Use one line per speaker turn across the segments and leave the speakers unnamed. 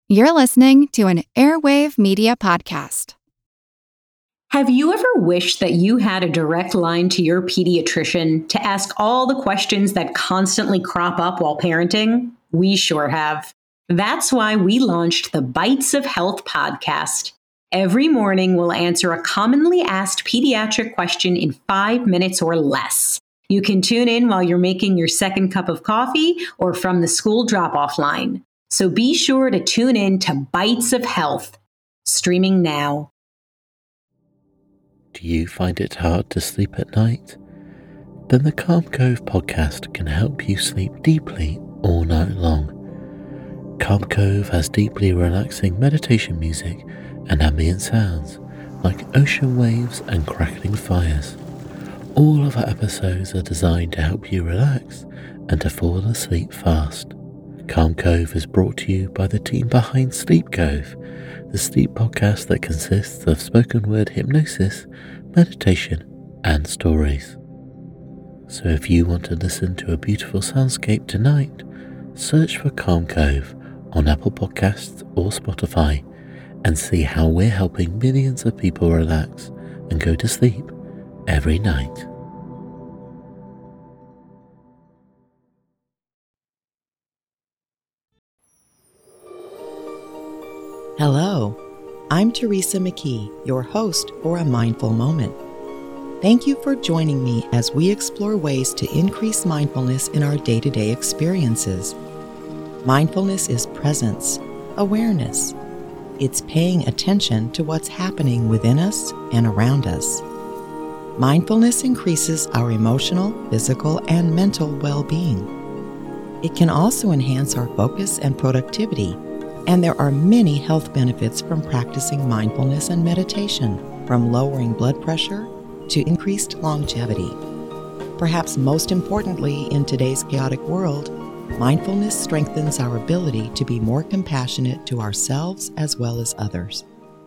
You're listening to an Airwave Media Podcast.
Have you ever wished that you had a direct line to your pediatrician to ask all the questions that constantly crop up while parenting? We sure have. That's why we launched the Bites of Health podcast. Every morning, we'll answer a commonly asked pediatric question in 5 minutes or less. You can tune in while you're making your second cup of coffee or from the school drop-off line. So be sure to tune in to Bites of Health, streaming now.
Do you find it hard to sleep at night? Then the Calm Cove podcast can help you sleep deeply all night long. Calm Cove has deeply relaxing meditation music and ambient sounds like ocean waves and crackling fires. All of our episodes are designed to help you relax and to fall asleep fast. Calm Cove is brought to you by the team behind Sleep Cove, the sleep podcast that consists of spoken word hypnosis, meditation, and stories. So if you want to listen to a beautiful soundscape tonight, search for Calm Cove on Apple Podcasts or Spotify and see how we're helping millions of people relax and go to sleep every night.
Hello, I'm Teresa McKee, your host for A Mindful Moment. Thank you for joining me as we explore ways to increase mindfulness in our day-to-day experiences. Mindfulness is presence, awareness. It's paying attention to what's happening within us and around us. Mindfulness increases our emotional, physical, and mental well-being. It can also enhance our focus and productivity, and there are many health benefits from practicing mindfulness and meditation, from lowering blood pressure to increased longevity. Perhaps most importantly in today's chaotic world, mindfulness strengthens our ability to be more compassionate to ourselves as well as others.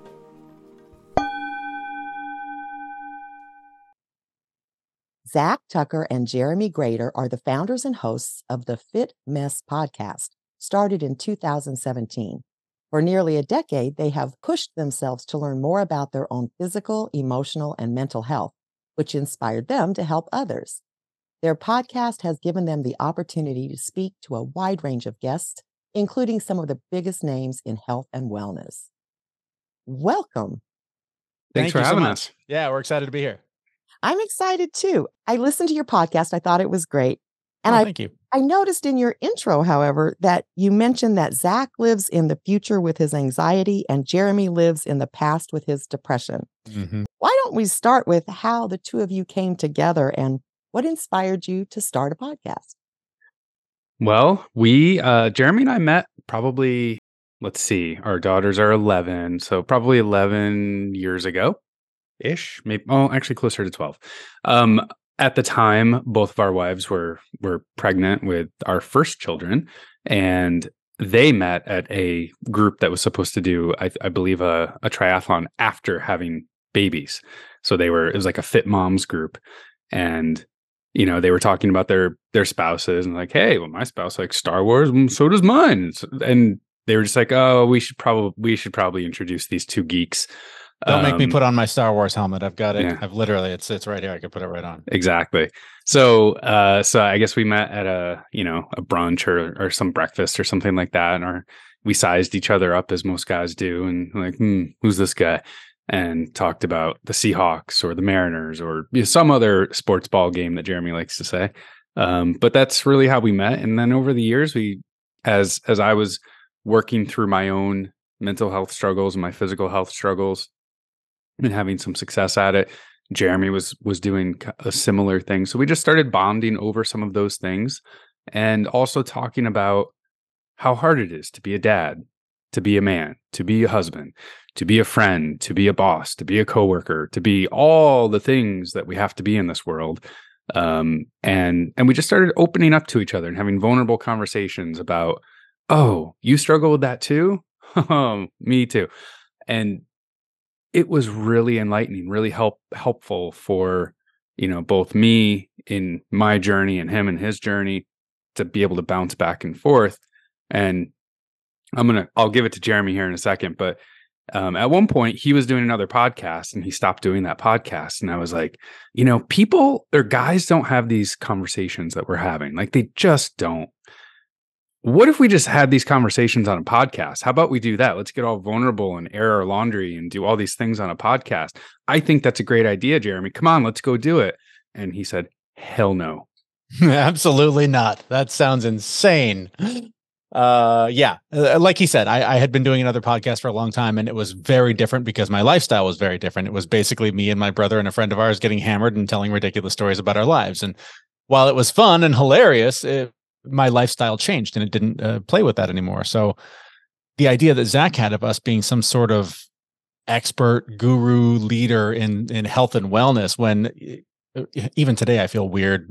Zach Tucker and Jeremy Grader are the founders and hosts of the Fit Mess podcast, started in 2017. For nearly a decade, they have pushed themselves to learn more about their own physical, emotional, and mental health, which inspired them to help others. Their podcast has given them the opportunity to speak to a wide range of guests, including some of the biggest names in health and wellness. Welcome.
Thanks for having us. Yeah, we're excited to be here.
I'm excited too. I listened to your podcast. I thought it was great. And
thank you.
I noticed in your intro, however, that you mentioned that Zach lives in the future with his anxiety and Jeremy lives in the past with his depression.
Mm-hmm.
Why don't we start with how the two of you came together and what inspired you to start a podcast?
Well, Jeremy and I met probably, our daughters are 11, so probably 11 years ago-ish, maybe, actually closer to 12. At the time, both of our wives were pregnant with our first children, and they met at a group that was supposed to do, I believe, a triathlon after having babies. So it was like a Fit Moms group, and they were talking about their spouses and like, hey, well, my spouse likes Star Wars, and so does mine. And they were just like, oh, we should probably introduce these two geeks.
Don't make me put on my Star Wars helmet. I've got it.
Yeah.
I've literally, it's right here. I can put it right on.
Exactly. So I guess we met at a brunch or some breakfast or something like that. Or we sized each other up as most guys do. And like, who's this guy? And talked about the Seahawks or the Mariners or some other sports ball game that Jeremy likes to say. But that's really how we met. And then over the years, as I was working through my own mental health struggles and my physical health struggles, and having some success at it, Jeremy was doing a similar thing. So we just started bonding over some of those things and also talking about how hard it is to be a dad, to be a man, to be a husband, to be a friend, to be a boss, to be a coworker, to be all the things that we have to be in this world. And we just started opening up to each other and having vulnerable conversations about, oh, you struggle with that too? Oh, me too. And it was really enlightening, really helpful for, both me in my journey and him in his journey to be able to bounce back and forth. And I'll give it to Jeremy here in a second, but at one point he was doing another podcast and he stopped doing that podcast. And I was like, people or guys don't have these conversations that we're having. Like they just don't. What if we just had these conversations on a podcast? How about we do that? Let's get all vulnerable and air our laundry and do all these things on a podcast. I think that's a great idea, Jeremy. Come on, let's go do it. And he said, hell no.
Absolutely not. That sounds insane. Like he said, I had been doing another podcast for a long time, and it was very different because my lifestyle was very different. It was basically me and my brother and a friend of ours getting hammered and telling ridiculous stories about our lives. And while it was fun and hilarious, my lifestyle changed and it didn't play with that anymore. So the idea that Zach had of us being some sort of expert guru leader in health and wellness, when even today I feel weird,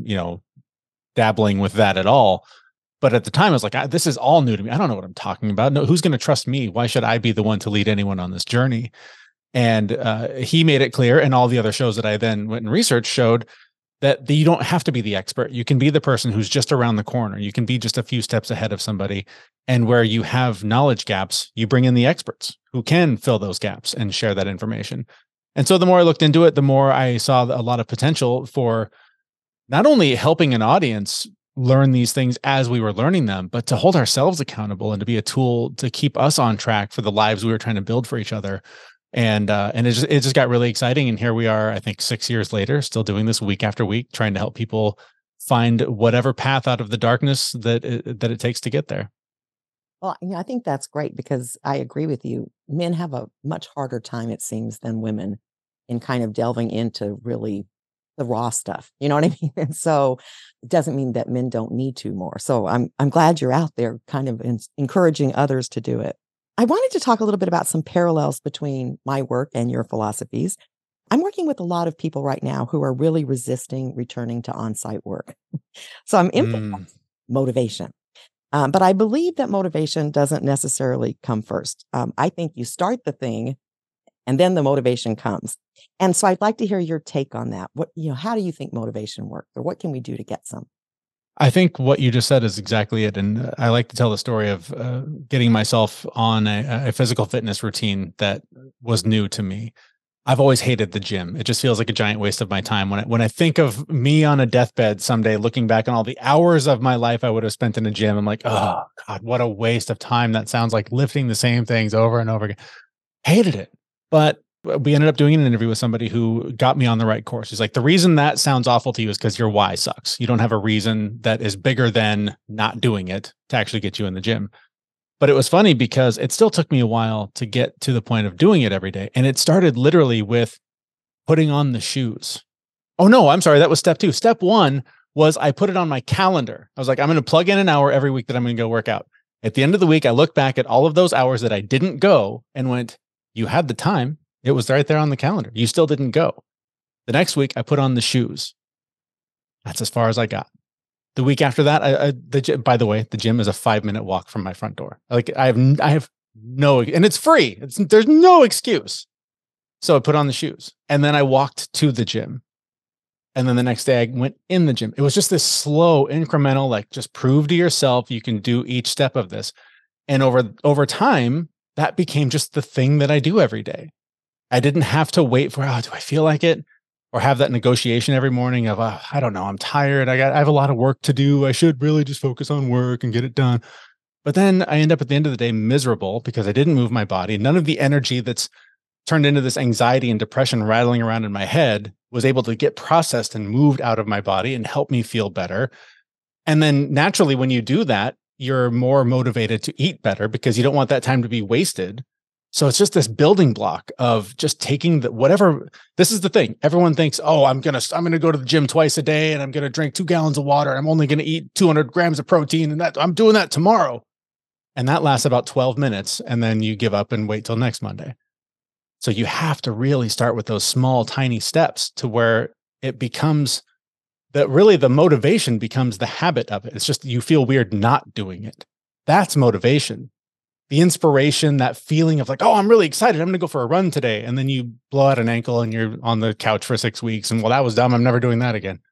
dabbling with that at all. But at the time I was like, this is all new to me. I don't know what I'm talking about. No, who's going to trust me? Why should I be the one to lead anyone on this journey? And he made it clear, and all the other shows that I then went and researched showed that you don't have to be the expert. You can be the person who's just around the corner. You can be just a few steps ahead of somebody. And where you have knowledge gaps, you bring in the experts who can fill those gaps and share that information. And so the more I looked into it, the more I saw a lot of potential for not only helping an audience learn these things as we were learning them, but to hold ourselves accountable and to be a tool to keep us on track for the lives we were trying to build for each other. And it just got really exciting. And here we are, I think 6 years later, still doing this week after week, trying to help people find whatever path out of the darkness that it takes to get there.
Well, I think that's great because I agree with you. Men have a much harder time, it seems, than women in kind of delving into really the raw stuff. You know what I mean? And so it doesn't mean that men don't need to more. So I'm glad you're out there kind of encouraging others to do it. I wanted to talk a little bit about some parallels between my work and your philosophies. I'm working with a lot of people right now who are really resisting returning to on-site work. So I'm implementing motivation. But I believe that motivation doesn't necessarily come first. I think you start the thing and then the motivation comes. And so I'd like to hear your take on that. How do you think motivation works, or what can we do to get some?
I think what you just said is exactly it. And I like to tell the story of getting myself on a physical fitness routine that was new to me. I've always hated the gym. It just feels like a giant waste of my time. When I think of me on a deathbed someday, looking back on all the hours of my life I would have spent in a gym, I'm like, oh God, what a waste of time. That sounds like lifting the same things over and over again. Hated it. But we ended up doing an interview with somebody who got me on the right course. He's like, the reason that sounds awful to you is because your why sucks. You don't have a reason that is bigger than not doing it to actually get you in the gym. But it was funny because it still took me a while to get to the point of doing it every day. And it started literally with putting on the shoes. Oh no, I'm sorry. That was step 2. Step 1 was I put it on my calendar. I was like, I'm going to plug in an hour every week that I'm going to go work out. At the end of the week, I looked back at all of those hours that I didn't go and went, you had the time. It was right there on the calendar. You still didn't go. The next week, I put on the shoes. That's as far as I got. The week after that, by the way, the gym is a 5-minute walk from my front door. Like I have no, and it's free. There's no excuse. So I put on the shoes and then I walked to the gym. And then the next day I went in the gym. It was just this slow, incremental, like just prove to yourself you can do each step of this. And over time, that became just the thing that I do every day. I didn't have to wait for, do I feel like it? Or have that negotiation every morning of, I don't know, I'm tired. I have a lot of work to do. I should really just focus on work and get it done. But then I end up at the end of the day miserable because I didn't move my body. None of the energy that's turned into this anxiety and depression rattling around in my head was able to get processed and moved out of my body and help me feel better. And then naturally, when you do that, you're more motivated to eat better because you don't want that time to be wasted. So it's just this building block of just taking whatever. This is the thing. Everyone thinks, I'm going to go to the gym twice a day and I'm going to drink 2 gallons of water. And I'm only going to eat 200 grams of protein and that I'm doing that tomorrow. And that lasts about 12 minutes. And then you give up and wait till next Monday. So you have to really start with those small, tiny steps to where it becomes that really the motivation becomes the habit of it. It's just, you feel weird not doing it. That's motivation. The inspiration, that feeling of like, I'm really excited. I'm going to go for a run today. And then you blow out an ankle and you're on the couch for 6 weeks. And that was dumb. I'm never doing that again.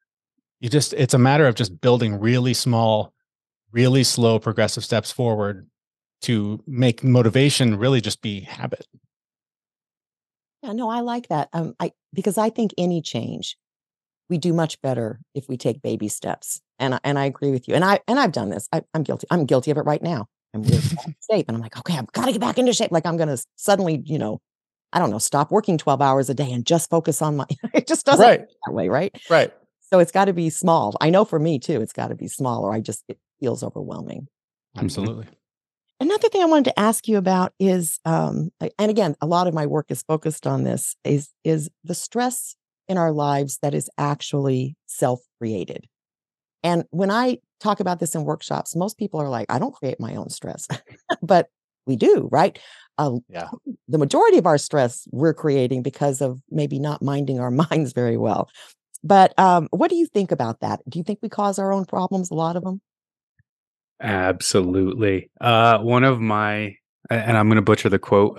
It's a matter of just building really small, really slow progressive steps forward to make motivation really just be habit.
Yeah, no, I like that. Because I think any change we do much better if we take baby steps. And I agree with you. And I've done this. I'm guilty. I'm guilty of it right now. I'm really out of shape, and I'm like, okay, I've got to get back into shape. Like I'm going to suddenly, I don't know, stop working 12 hours a day and just focus on my. It just doesn't
Right.
work that way, right?
Right.
So it's got to be small. I know for me too, it's got to be small, or it feels overwhelming.
Absolutely.
Another thing I wanted to ask you about is, and again, a lot of my work is focused on this, is the stress in our lives that is actually self-created. And when I talk about this in workshops, most people are like, I don't create my own stress, but we do, right?
Yeah.
The majority of our stress we're creating because of maybe not minding our minds very well. But what do you think about that? Do you think we cause our own problems, a lot of them?
Absolutely. One of my, and I'm going to butcher the quote,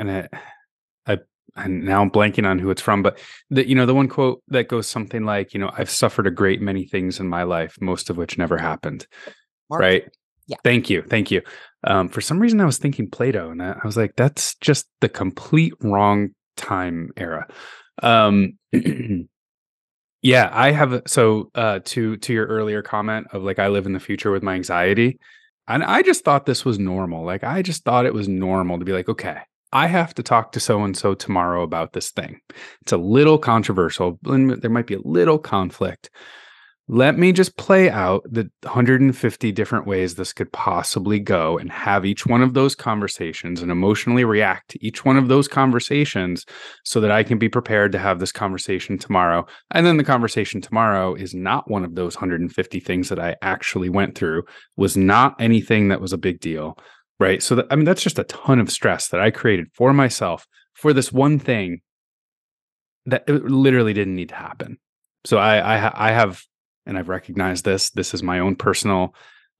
and now I'm blanking on who it's from, but the one quote that goes something like, I've suffered a great many things in my life, most of which never happened.
Mark?
Right.
Yeah.
Thank you. For some reason I was thinking Plato, and I was like, that's just the complete wrong time era. Yeah, I have. So, to your earlier comment of like, I live in the future with my anxiety, and I just thought this was normal. Like, I just thought it was normal to be like, okay, I have to talk to so and so tomorrow about this thing. It's a little controversial, and there might be a little conflict. Let me just play out the 150 different ways this could possibly go and have each one of those conversations and emotionally react to each one of those conversations so that I can be prepared to have this conversation tomorrow. And then the conversation tomorrow is not one of those 150 things that I actually went through, was not anything that was a big deal, right? So that's just a ton of stress that I created for myself for this one thing that it literally didn't need to happen. So I have, and I've recognized this is my own personal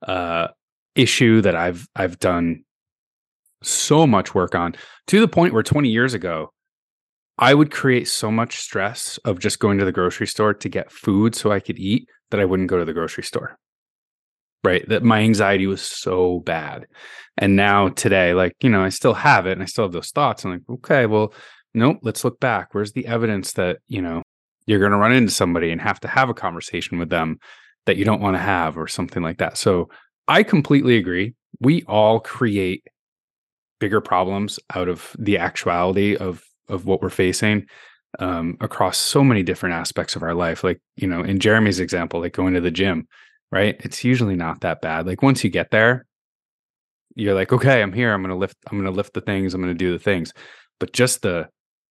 issue that I've done so much work on, to the point where 20 years ago, I would create so much stress of just going to the grocery store to get food so I could eat that I wouldn't go to the grocery store. Right. That my anxiety was so bad. And now today, like, I still have it and I still have those thoughts. I'm like, okay, well, nope, let's look back. Where's the evidence that, you're going to run into somebody and have to have a conversation with them that you don't want to have, or something like that. So I completely agree. We all create bigger problems out of the actuality of what we're facing across so many different aspects of our life. Like, in Jeremy's example, like going to the gym, right? It's usually not that bad. Like once you get there, you're like, okay, I'm here. I'm going to lift the things. I'm going to do the things. But just the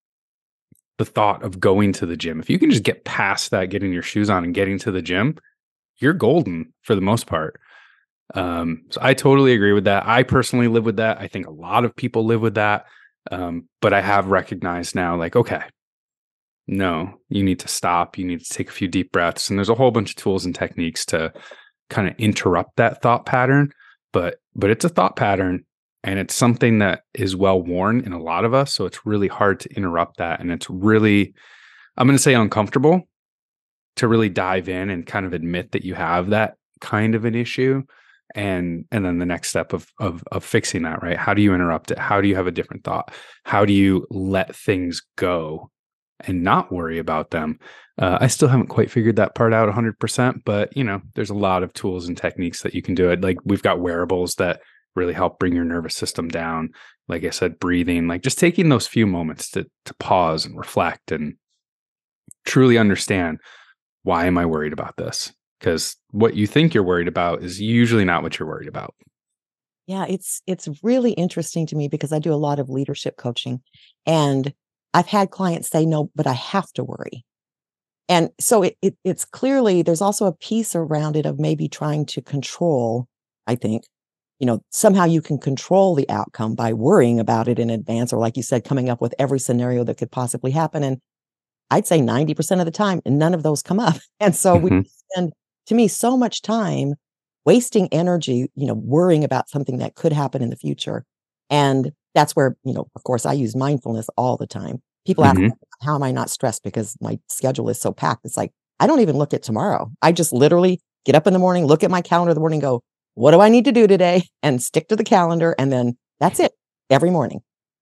thought of going to the gym, if you can just get past that, getting your shoes on and getting to the gym, you're golden for the most part. So I totally agree with that. I personally live with that. I think a lot of people live with that. But I have recognized now, like, okay, no, you need to stop. You need to take a few deep breaths. And there's a whole bunch of tools and techniques to kind of interrupt that thought pattern. But it's a thought pattern. And it's something that is well worn in a lot of us. So it's really hard to interrupt that. And it's really, I'm going to say, uncomfortable to really dive in and kind of admit that you have that kind of an issue. And then the next step of fixing that, right? How do you interrupt it? How do you have a different thought? How do you let things go and not worry about them? I still haven't quite figured that part out 100%, but there's a lot of tools and techniques that you can do it. Like we've got wearables that really help bring your nervous system down. Like I said, breathing, like just taking those few moments to pause and reflect and truly understand, why am I worried about this? Because what you think you're worried about is usually not what you're worried about.
Yeah, it's really interesting to me because I do a lot of leadership coaching, and I've had clients say, no, but I have to worry. And so it's clearly, there's also a piece around it of maybe trying to control, I think, somehow you can control the outcome by worrying about it in advance, or like you said, coming up with every scenario that could possibly happen. And I'd say 90% of the time, none of those come up. And so we spend, to me, so much time wasting energy, worrying about something that could happen in the future. And that's where, of course, I use mindfulness all the time. People ask, how am I not stressed because my schedule is so packed? It's like, I don't even look at tomorrow. I just literally get up in the morning, look at my calendar in the morning, go, what do I need to do today? And stick to the calendar. And then that's it every morning.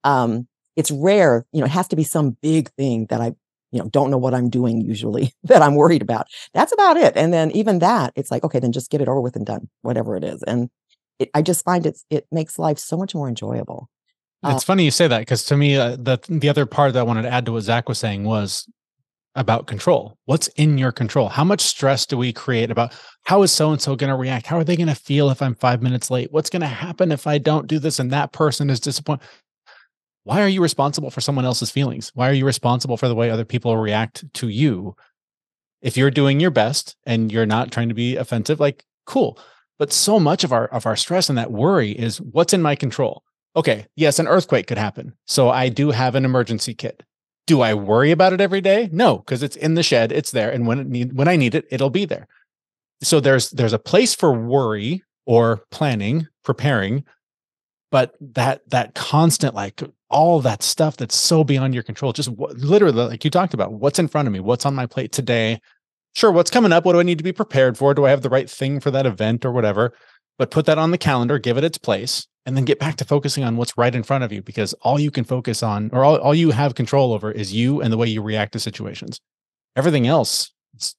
It's rare, it has to be some big thing that I, don't know what I'm doing usually that I'm worried about. That's about it. And then even that, it's like, okay, then just get it over with and done, whatever it is. And I just find it makes life so much more enjoyable.
It's funny you say that, because to me, the other part that I wanted to add to what Zach was saying was about control. What's in your control? How much stress do we create about how is so-and-so going to react? How are they going to feel if I'm 5 minutes late? What's going to happen if I don't do this and that person is disappointed? Why are you responsible for someone else's feelings? Why are you responsible for the way other people react to you? If you're doing your best and you're not trying to be offensive, like, cool. But so much of our stress and that worry is what's in my control. Okay, yes, an earthquake could happen. So I do have an emergency kit. Do I worry about it every day? No, because it's in the shed, it's there. And when I need it, it'll be there. So there's a place for worry or planning, preparing, but that constant, like all that stuff that's so beyond your control, just literally, like you talked about, what's in front of me, what's on my plate today. Sure, what's coming up? What do I need to be prepared for? Do I have the right thing for that event or whatever? But put that on the calendar, give it its place, and then get back to focusing on what's right in front of you, because all you can focus on, or all you have control over, is you and the way you react to situations. Everything else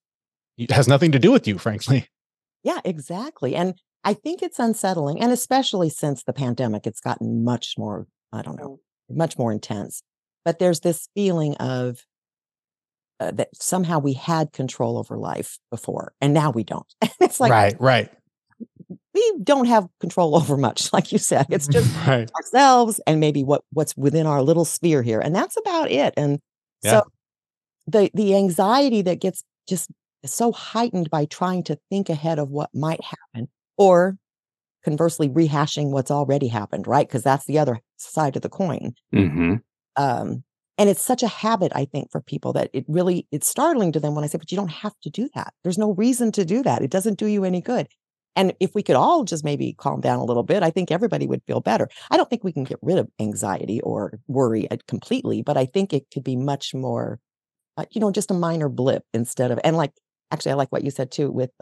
it has nothing to do with you, frankly.
Yeah, exactly. And I think it's unsettling. And especially since the pandemic, it's gotten much more, much more intense. But there's this feeling of that somehow we had control over life before, and now we don't. It's like,
right.
We don't have control over much, like you said. It's just ourselves and maybe what's within our little sphere here. And that's about it. And so the anxiety that gets just so heightened by trying to think ahead of what might happen, or conversely rehashing what's already happened, right? Because that's the other side of the coin.
Mm-hmm.
And it's such a habit, I think, for people that it's startling to them when I say, but you don't have to do that. There's no reason to do that. It doesn't do you any good. And if we could all just maybe calm down a little bit, I think everybody would feel better. I don't think we can get rid of anxiety or worry completely, but I think it could be much more, just a minor blip instead of, and like, actually, I like what you said too with,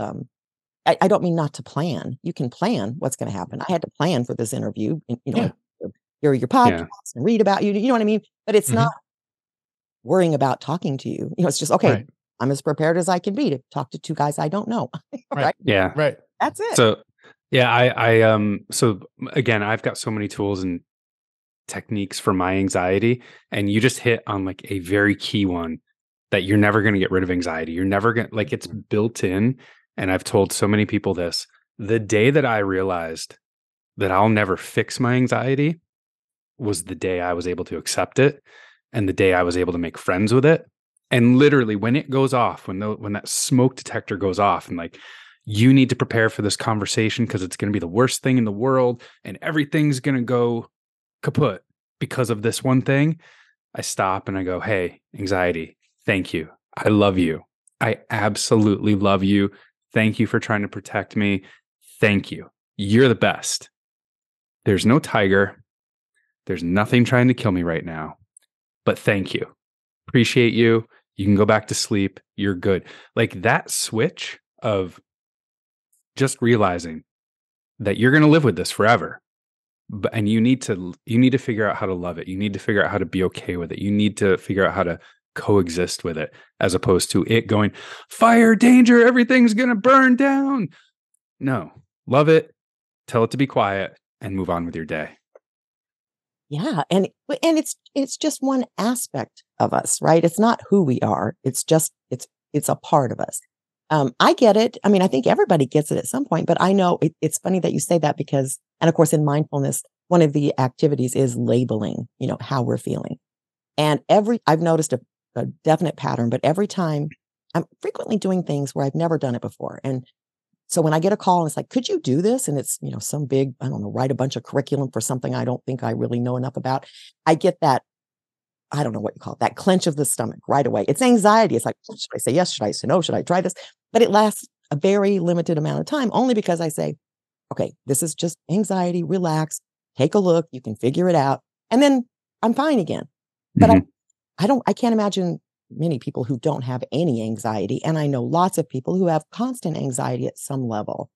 I don't mean not to plan. You can plan what's going to happen. I had to plan for this interview, your podcast and read about you, you know what I mean? But it's not worrying about talking to you. It's just, okay, I'm as prepared as I can be to talk to two guys I don't know.
Right. Yeah. Right.
That's it.
So, so again, I've got so many tools and techniques for my anxiety, and you just hit on like a very key one, that you're never going to get rid of anxiety. You're never going to, like, it's built in. And I've told so many people this. The day that I realized that I'll never fix my anxiety was the day I was able to accept it, and the day I was able to make friends with it. And literally when it goes off, when that smoke detector goes off, and like, you need to prepare for this conversation because it's going to be the worst thing in the world and everything's going to go kaput because of this one thing, I stop and I go, hey, anxiety, thank you. I love you. I absolutely love you. Thank you for trying to protect me. Thank you. You're the best. There's no tiger. There's nothing trying to kill me right now. But thank you. Appreciate you. You can go back to sleep. You're good. Like that switch of just realizing that you're going to live with this forever. And you need to figure out how to love it. You need to figure out how to be okay with it. You need to figure out how to coexist with it, as opposed to it going, fire, danger, everything's going to burn down. No, love it, tell it to be quiet, and move on with your day.
Yeah. And it's just one aspect of us, right? It's not who we are. It's just, it's a part of us. I get it. I mean, I think everybody gets it at some point, but I know it's funny that you say that because, and of course, in mindfulness, one of the activities is labeling, how we're feeling. And I've noticed a definite pattern, but every time I'm frequently doing things where I've never done it before. And so when I get a call and it's like, could you do this? And it's, some big, I don't know, write a bunch of curriculum for something I don't think I really know enough about. I get that, I don't know what you call it, that clench of the stomach right away. It's anxiety. It's like, should I say yes? Should I say no? Should I try this? But it lasts a very limited amount of time, only because I say, okay, this is just anxiety, relax, take a look, you can figure it out. And then I'm fine again. But I can't imagine many people who don't have any anxiety. And I know lots of people who have constant anxiety at some level.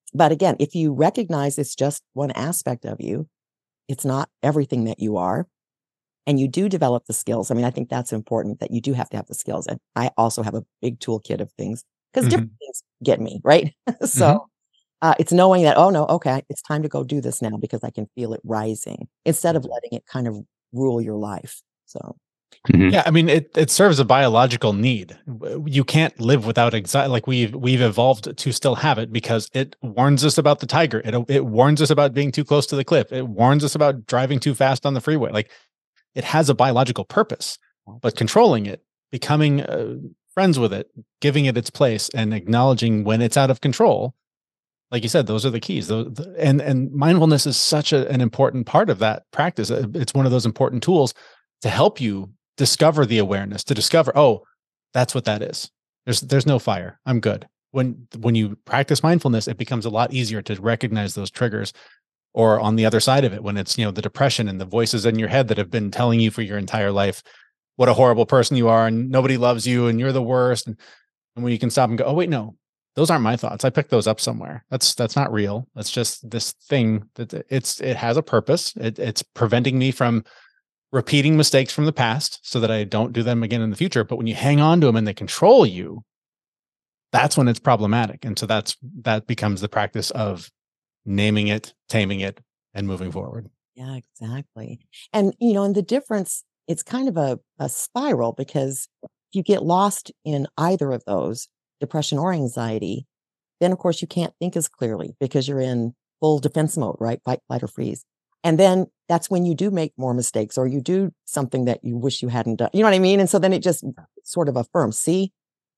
But again, if you recognize it's just one aspect of you, it's not everything that you are, and you do develop the skills. I mean, I think that's important, that you do have to have the skills. And I also have a big toolkit of things because different things get me, right? So it's knowing that, oh no, okay, it's time to go do this now because I can feel it rising instead of letting it kind of rule your life. So.
Yeah, I mean, it serves a biological need. You can't live without anxiety. Like we've evolved to still have it because it warns us about the tiger. It warns us about being too close to the cliff. It warns us about driving too fast on the freeway. Like it has a biological purpose, but controlling it, becoming friends with it, giving it its place, and acknowledging when it's out of control. Like you said, those are the keys. And mindfulness is such an important part of that practice. It's one of those important tools to help you discover the awareness, to discover, oh, that's what that is. There's no fire. I'm good. When you practice mindfulness, it becomes a lot easier to recognize those triggers. Or on the other side of it, when it's, the depression and the voices in your head that have been telling you for your entire life what a horrible person you are and nobody loves you and you're the worst. And when you can stop and go, oh, wait, no, those aren't my thoughts. I picked those up somewhere. That's not real. That's just this thing that it has a purpose. It's preventing me from repeating mistakes from the past so that I don't do them again in the future. But when you hang on to them and they control you, that's when it's problematic. And so that becomes the practice of naming it, taming it, and moving forward.
Yeah, exactly. And, and the difference, it's kind of a spiral because if you get lost in either of those, depression or anxiety, then of course you can't think as clearly because you're in full defense mode, right? Fight, flight, or freeze. And then that's when you do make more mistakes or you do something that you wish you hadn't done. You know what I mean? And so then it just sort of affirms, see,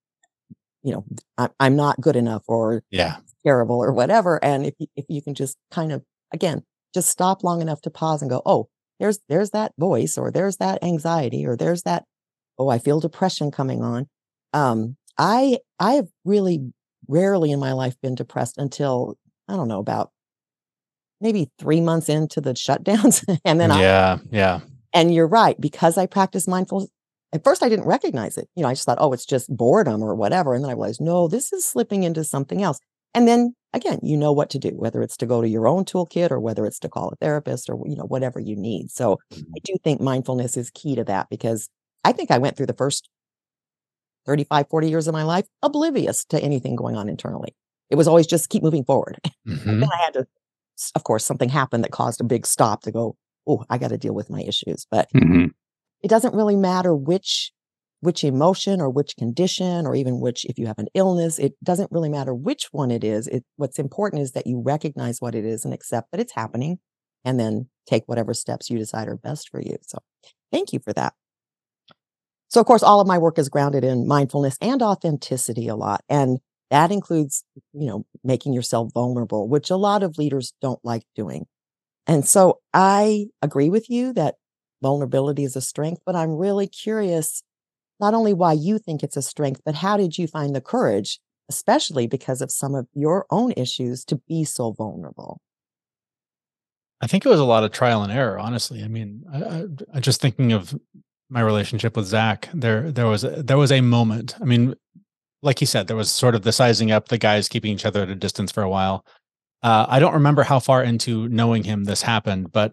I'm not good enough or terrible or whatever. And if you can just kind of, again, just stop long enough to pause and go, oh, there's that voice or there's that anxiety or there's that, oh, I feel depression coming on. I have really rarely in my life been depressed until, I don't know, about maybe 3 months into the shutdowns. And then and you're right, because I practice mindfulness. At first I didn't recognize it. I just thought, oh, it's just boredom or whatever. And then I realized, no, this is slipping into something else. And then again, you know what to do, whether it's to go to your own toolkit or whether it's to call a therapist or, whatever you need. So I do think mindfulness is key to that because I think I went through the first 35, 40 years of my life oblivious to anything going on internally. It was always just keep moving forward. And then I had to, of course, something happened that caused a big stop to go, oh, I got to deal with my issues. But it doesn't really matter which emotion or which condition or even if you have an illness, it doesn't really matter which one it is. What's important is that you recognize what it is and accept that it's happening and then take whatever steps you decide are best for you. So thank you for that. So of course, all of my work is grounded in mindfulness and authenticity a lot. And that includes, making yourself vulnerable, which a lot of leaders don't like doing. And so I agree with you that vulnerability is a strength, but I'm really curious, not only why you think it's a strength, but how did you find the courage, especially because of some of your own issues, to be so vulnerable?
I think it was a lot of trial and error, honestly. I mean, I just thinking of my relationship with Zach, there was a moment. I mean, like you said, there was sort of the sizing up, the guys keeping each other at a distance for a while. I don't remember how far into knowing him this happened, but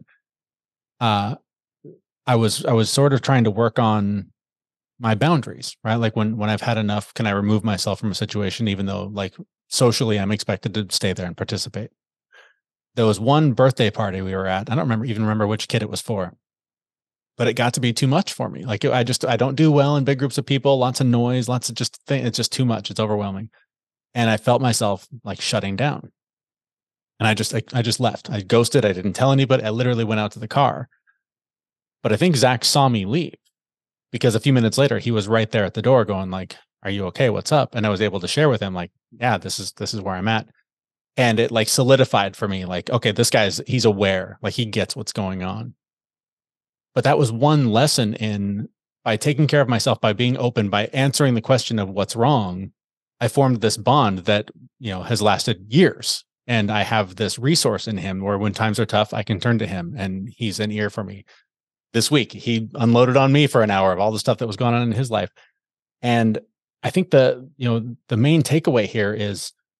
I was sort of trying to work on my boundaries, right? Like when I've had enough, can I remove myself from a situation, even though like socially I'm expected to stay there and participate? There was one birthday party we were at. I don't remember which kid it was for, but it got to be too much for me. Like I don't do well in big groups of people, lots of noise, lots of just things. It's just too much. It's overwhelming. And I felt myself like shutting down. And I just left. I ghosted. I didn't tell anybody. I literally went out to the car. But I think Zach saw me leave because a few minutes later he was right there at the door going like, "Are you okay? What's up?" And I was able to share with him like, "Yeah, this is where I'm at." And it like solidified for me like, okay, he's aware, like he gets what's going on. But that was one lesson in by taking care of myself, by being open, by answering the question of what's wrong, I formed this bond that, has lasted years. And I have this resource in him where when times are tough, I can turn to him and he's an ear for me. This week, he unloaded on me for an hour of all the stuff that was going on in his life. And I think the main takeaway here is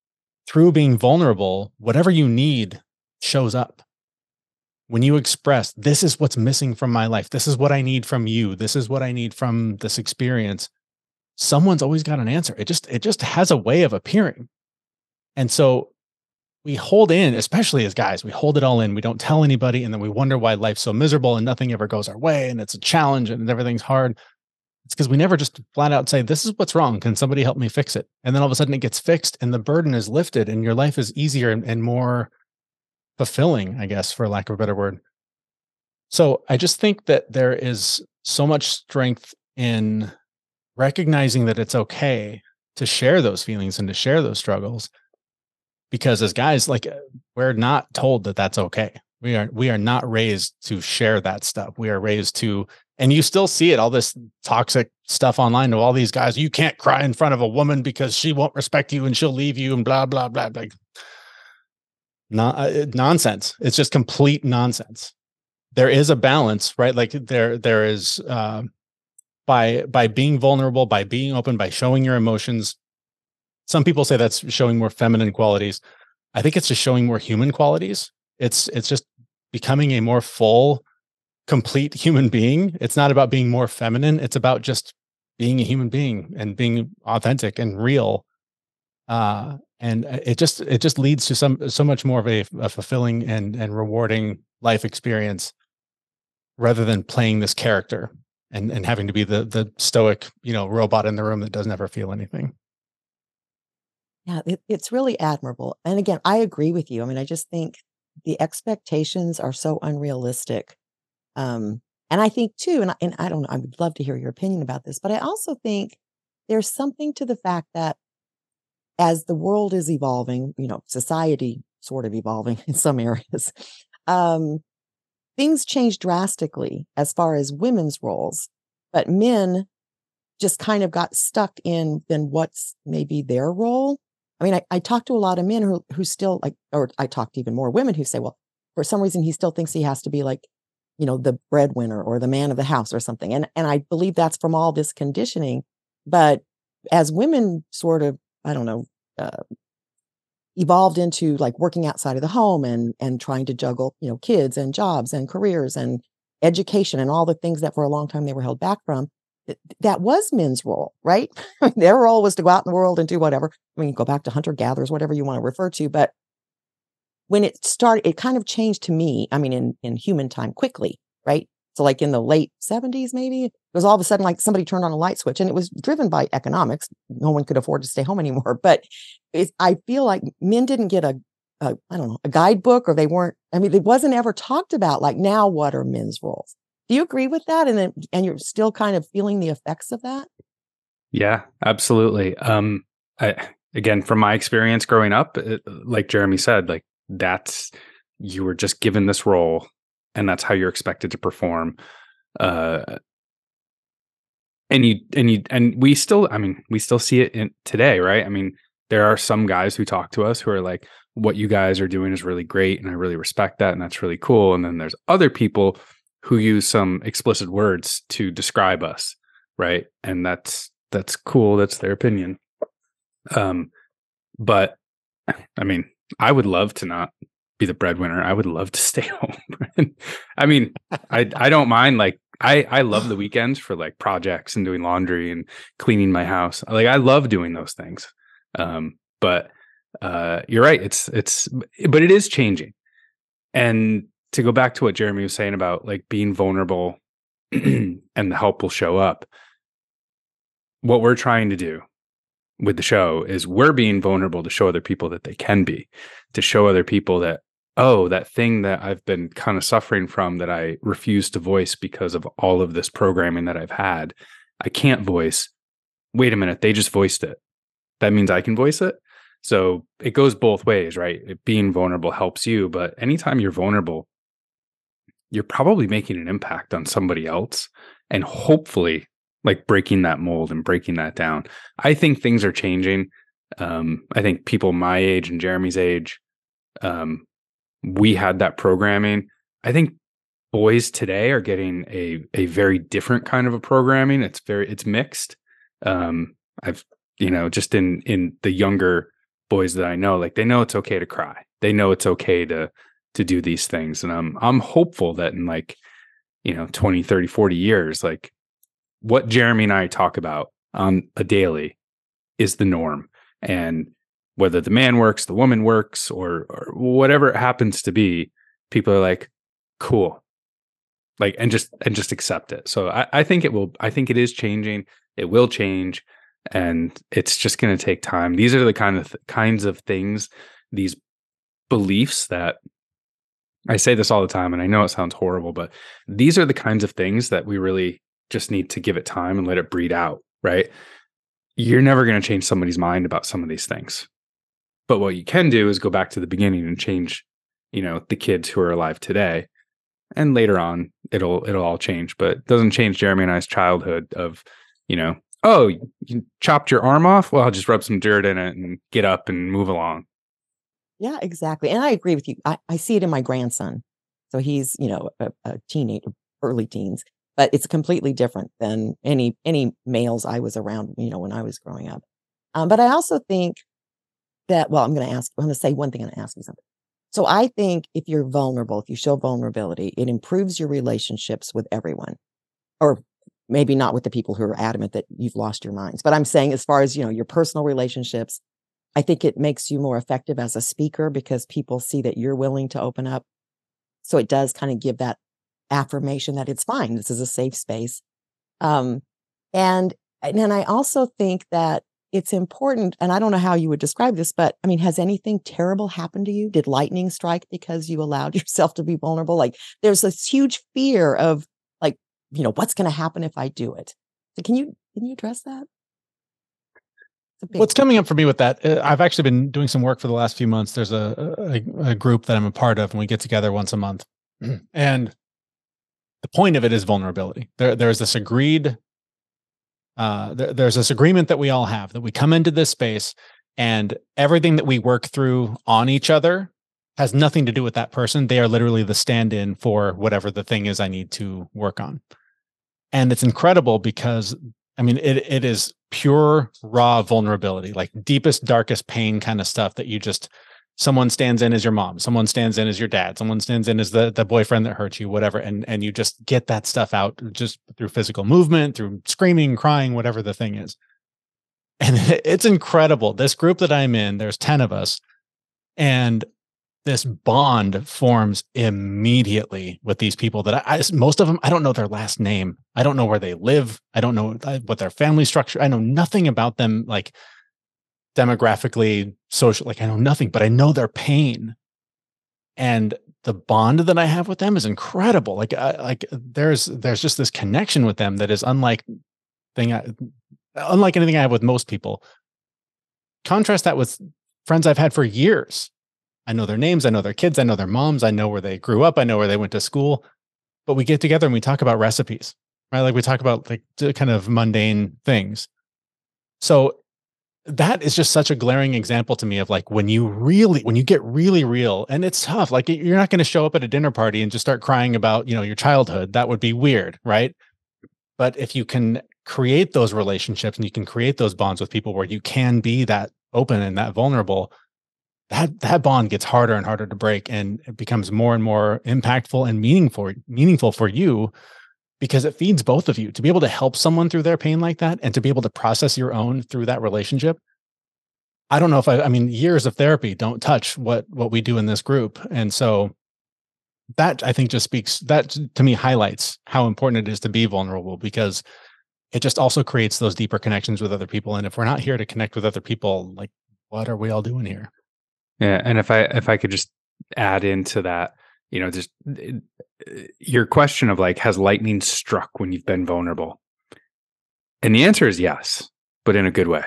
through being vulnerable, whatever you need shows up. When you express, this is what's missing from my life, this is what I need from you, this is what I need from this experience, someone's always got an answer. It just has a way of appearing. And so we hold in, especially as guys, we hold it all in. We don't tell anybody. And then we wonder why life's so miserable and nothing ever goes our way. And it's a challenge and everything's hard. It's because we never just flat out say, this is what's wrong. Can somebody help me fix it? And then all of a sudden it gets fixed and the burden is lifted and your life is easier and more fulfilling, I guess, for lack of a better word. So I just think that there is so much strength in recognizing that it's okay to share those feelings and to share those struggles, because as guys, like, we're not told that that's okay. We are not raised to share that stuff. We are raised to, and you still see it, all this toxic stuff online to all these guys. You can't cry in front of a woman because she won't respect you and she'll leave you and blah, blah, blah. Like, nonsense. It's just complete nonsense. There is a balance, right? Like there is, by being vulnerable, by being open, by showing your emotions. Some people say that's showing more feminine qualities. I think it's just showing more human qualities. It's just becoming a more full, complete human being. It's not about being more feminine. It's about just being a human being and being authentic and real. And it just leads to so much more of a fulfilling and rewarding life experience, rather than playing this character and having to be the stoic, robot in the room that doesn't ever feel anything.
Yeah, it's really admirable. And again, I agree with you. I mean, I just think the expectations are so unrealistic. And I think too, and I don't know, I would love to hear your opinion about this, but I also think there's something to the fact that as the world is evolving, society sort of evolving in some areas, things change drastically as far as women's roles, but men just kind of got stuck in then what's maybe their role. I mean, I talk to a lot of men who still or I talk to even more women who say, well, for some reason he still thinks he has to be like, the breadwinner or the man of the house or something. And I believe that's from all this conditioning. But as women sort of, I don't know, evolved into like working outside of the home and trying to juggle, kids and jobs and careers and education and all the things that for a long time they were held back from. That was men's role, right? Their role was to go out in the world and do whatever. I mean, go back to hunter gatherers, whatever you want to refer to. But when it started, it kind of changed to me. I mean, in human time quickly, right? So like in the late 70s, maybe it was all of a sudden like somebody turned on a light switch, and it was driven by economics. No one could afford to stay home anymore. But I feel like men didn't get a guidebook, or they weren't. I mean, it wasn't ever talked about like, now what are men's roles? Do you agree with that? And you're still kind of feeling the effects of that?
Yeah, absolutely. Again, from my experience growing up, like Jeremy said, like you were just given this role, and that's how you're expected to perform. And we still see it today, right? I mean, there are some guys who talk to us who are like, what you guys are doing is really great, and I really respect that, and that's really cool. And then there's other people who use some explicit words to describe us, right? And that's cool. That's their opinion. But I mean, I would love to not be the breadwinner. I would love to stay home. I mean, I don't mind. Like, I love the weekends for like projects and doing laundry and cleaning my house. Like, I love doing those things. But you're right. But it is changing. And to go back to what Jeremy was saying about like being vulnerable and the help will show up. What we're trying to do with the show is we're being vulnerable to show other people that they can be, to show other people that, oh, that thing that I've been kind of suffering from that I refuse to voice because of all of this programming that I've had, I can't voice. Wait a minute, they just voiced it. That means I can voice it. So it goes both ways, right? Being vulnerable helps you, but anytime you're vulnerable, you're probably making an impact on somebody else, and hopefully like breaking that mold and breaking that down. I think things are changing. I think people my age and Jeremy's age, we had that programming. I think boys today are getting a very different kind of a programming. It's mixed. I've, just in the younger boys that I know, like they know it's okay to cry. They know it's okay to do these things. And I'm hopeful that in like, 20, 30, 40 years, like what Jeremy and I talk about on a daily is the norm. And whether the man works, the woman works, or whatever it happens to be, people are like, cool. Like, and just accept it. So I think it is changing. It will change. And it's just going to take time. These are the kinds of things, these beliefs that I say this all the time, and I know it sounds horrible, but these are the kinds of things that we really just need to give it time and let it breed out, right? You're never going to change somebody's mind about some of these things. But what you can do is go back to the beginning and change, the kids who are alive today. And later on, it'll all change. But it doesn't change Jeremy and I's childhood of, oh, you chopped your arm off? Well, I'll just rub some dirt in it and get up and move along.
Yeah, exactly. And I agree with you. I see it in my grandson. So he's, a teenager, early teens, but it's completely different than any males I was around, when I was growing up. But I also think that, I'm going to say one thing and ask you something. So I think if you're vulnerable, if you show vulnerability, it improves your relationships with everyone, or maybe not with the people who are adamant that you've lost your minds. But I'm saying as far as, your personal relationships, I think it makes you more effective as a speaker because people see that you're willing to open up. So it does kind of give that affirmation that it's fine. This is a safe space. And then I also think that it's important, and I don't know how you would describe this, but I mean, has anything terrible happened to you? Did lightning strike because you allowed yourself to be vulnerable? Like there's this huge fear of like, what's going to happen if I do it? So can you address that?
What's coming up for me with that, I've actually been doing some work for the last few months. There's a group that I'm a part of, and we get together once a month. And the point of it is vulnerability. There's this agreed, there's this agreement that we all have, that we come into this space and everything that we work through on each other has nothing to do with that person. They are literally the stand-in for whatever the thing is I need to work on. And it's incredible because it is pure, raw vulnerability, like deepest, darkest pain kind of stuff that someone stands in as your mom, someone stands in as your dad, someone stands in as the boyfriend that hurt you, whatever. And you just get that stuff out just through physical movement, through screaming, crying, whatever the thing is. And it's incredible. This group that I'm in, there's 10 of us, and this bond forms immediately with these people that most of them, I don't know their last name. I don't know where they live. I don't know what their family structure. I know nothing about them, like demographically, social, like I know nothing, but I know their pain. And the bond that I have with them is incredible. Like there's just this connection with them that is unlike anything I have with most people. Contrast that with friends I've had for years. I know their names, I know their kids, I know their moms, I know where they grew up, I know where they went to school, but we get together and we talk about recipes, right? Like we talk about like kind of mundane things. So that is just such a glaring example to me of like when you get really real, and it's tough. Like you're not going to show up at a dinner party and just start crying about, your childhood. That would be weird, right? But if you can create those relationships and you can create those bonds with people where you can be that open and that vulnerable, that bond gets harder and harder to break, and it becomes more and more impactful and meaningful for you, because it feeds both of you to be able to help someone through their pain like that and to be able to process your own through that relationship. I don't know if years of therapy don't touch what we do in this group. And so that I think that to me highlights how important it is to be vulnerable, because it just also creates those deeper connections with other people. And if we're not here to connect with other people, like what are we all doing here?
Yeah. And if I could just add into that, just your question of like, has lightning struck when you've been vulnerable? And the answer is yes, but in a good way.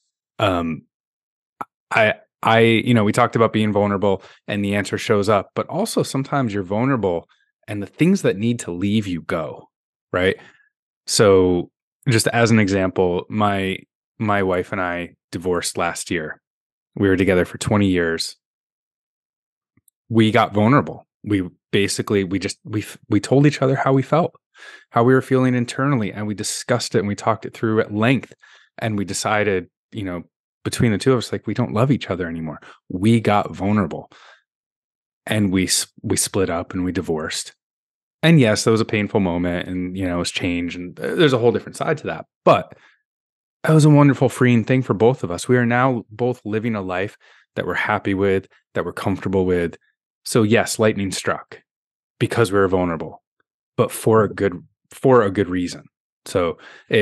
We talked about being vulnerable and the answer shows up, but also sometimes you're vulnerable and the things that need to leave you go, right? So just as an example, my wife and I divorced last year. We were together for 20 years. We got vulnerable. We told each other how we felt, how we were feeling internally, and we discussed it and we talked it through at length. And we decided, between the two of us, like, we don't love each other anymore. We got vulnerable and we split up and we divorced. And yes, there was a painful moment and, it was change and there's a whole different side to that. But it was a wonderful, freeing thing for both of us. We are now both living a life that we're happy with, that we're comfortable with. So yes, lightning struck because we were vulnerable, but for a good reason. So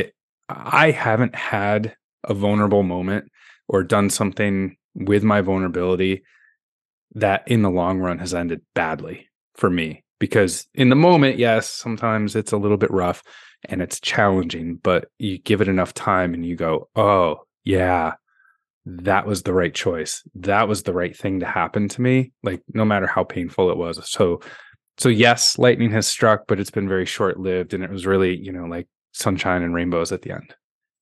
I haven't had a vulnerable moment or done something with my vulnerability that in the long run has ended badly for me. Because in the moment, yes, sometimes it's a little bit rough and it's challenging, but you give it enough time and you go, oh, yeah, that was the right choice. That was the right thing to happen to me, like no matter how painful it was. So yes, lightning has struck, but it's been very short-lived. And it was really, like sunshine and rainbows at the end.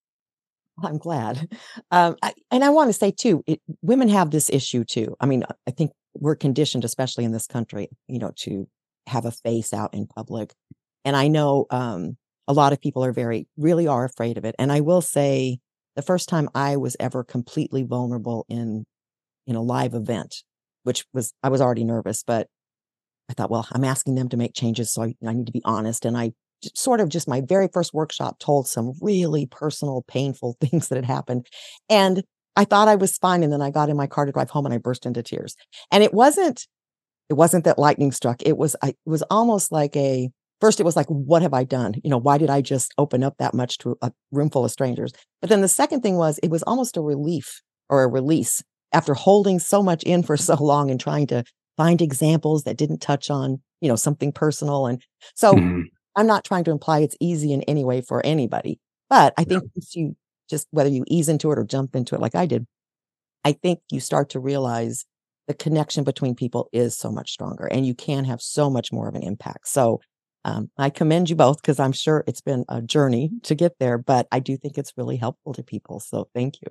I'm glad. And I want to say too, women have this issue too. I mean, I think we're conditioned, especially in this country, to have a face out in public. And I know a lot of people really are afraid of it. And I will say the first time I was ever completely vulnerable in a live event, I was already nervous, but I thought, well, I'm asking them to make changes. So I need to be honest. And I sort of just my very first workshop told some really personal, painful things that had happened. And I thought I was fine. And then I got in my car to drive home and I burst into tears. And it wasn't that lightning struck. It was almost like first it was like, what have I done? Why did I just open up that much to a room full of strangers? But then the second thing was, it was almost a relief or a release after holding so much in for so long and trying to find examples that didn't touch on, something personal. And so I'm not trying to imply it's easy in any way for anybody, but I think if you whether you ease into it or jump into it like I did, I think you start to realize the connection between people is so much stronger and you can have so much more of an impact. So I commend you both because I'm sure it's been a journey to get there, but I do think it's really helpful to people. So thank you.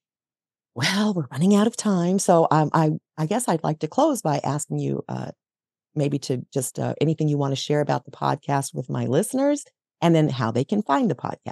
Well, we're running out of time. So I guess I'd like to close by asking you maybe to just anything you want to share about the podcast with my listeners and then how they can find the podcast.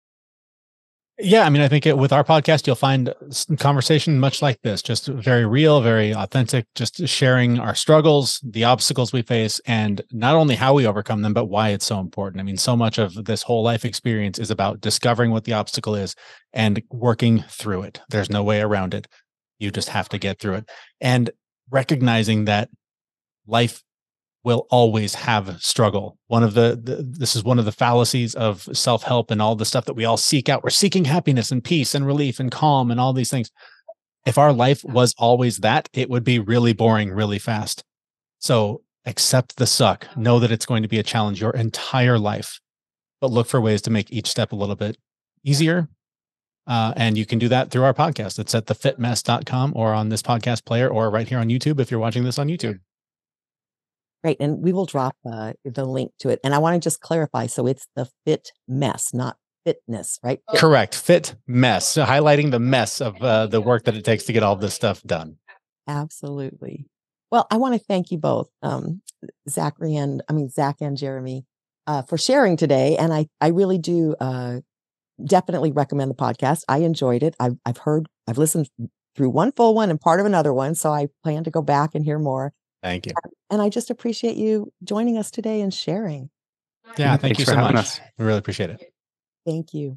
Yeah, I mean, I think with our podcast, you'll find conversation much like this, just very real, very authentic, just sharing our struggles, the obstacles we face, and not only how we overcome them, but why it's so important. I mean, so much of this whole life experience is about discovering what the obstacle is and working through it. There's no way around it. You just have to get through it. And recognizing that life will always have struggle. This is one of the fallacies of self-help and all the stuff that we all seek out. We're seeking happiness and peace and relief and calm and all these things. If our life was always that, it would be really boring really fast. So accept the suck. Know that it's going to be a challenge your entire life, but look for ways to make each step a little bit easier. And you can do that through our podcast. It's at thefitmess.com or on this podcast player or right here on YouTube if you're watching this on YouTube.
Great. And we will drop the link to it. And I want to just clarify. So it's the Fit Mess, not fitness, right?
Correct. Fit Mess. So highlighting the mess of the work that it takes to get all this stuff done.
Absolutely. Well, I want to thank you both, Zach and Jeremy, for sharing today. And I really do definitely recommend the podcast. I enjoyed it. I've listened through one full one and part of another one. So I plan to go back and hear more.
Thank you.
And I just appreciate you joining us today and sharing.
Yeah, thank you so much. We really appreciate it.
Thank you.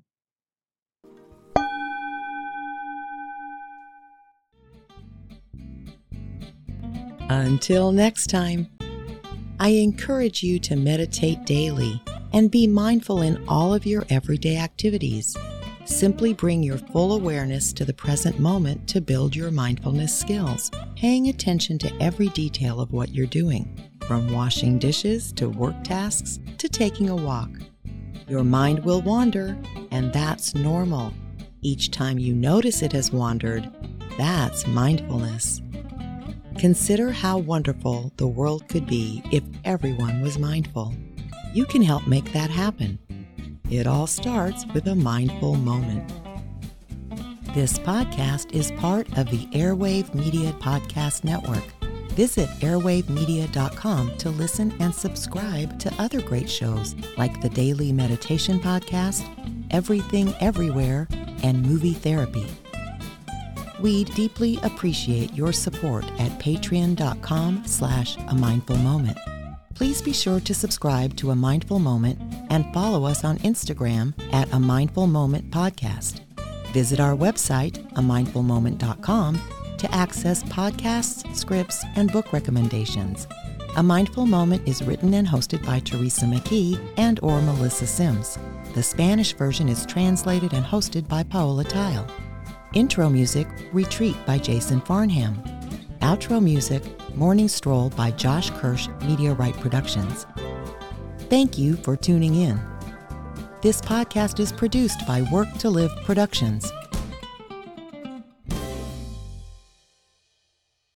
Until next time, I encourage you to meditate daily and be mindful in all of your everyday activities. Simply bring your full awareness to the present moment to build your mindfulness skills, paying attention to every detail of what you're doing, from washing dishes to work tasks to taking a walk. Your mind will wander, and that's normal. Each time you notice it has wandered, that's mindfulness. Consider how wonderful the world could be if everyone was mindful. You can help make that happen. It all starts with a mindful moment. This podcast is part of the Airwave Media Podcast Network. Visit airwavemedia.com to listen and subscribe to other great shows like the Daily Meditation Podcast, Everything Everywhere, and Movie Therapy.
We'd deeply appreciate your support at patreon.com/amindfulmoment. Please be sure to subscribe to A Mindful Moment and follow us on Instagram at A Mindful Moment Podcast. Visit our website, amindfulmoment.com, to access podcasts, scripts, and book recommendations. A Mindful Moment is written and hosted by Teresa McKee and/or Melissa Sims. The Spanish version is translated and hosted by Paola Tile. Intro music, Retreat by Jason Farnham. Outro music, Morning Stroll by Josh Kirsch, Media Right Productions. Thank you for tuning in. This podcast is produced by Work to Live Productions.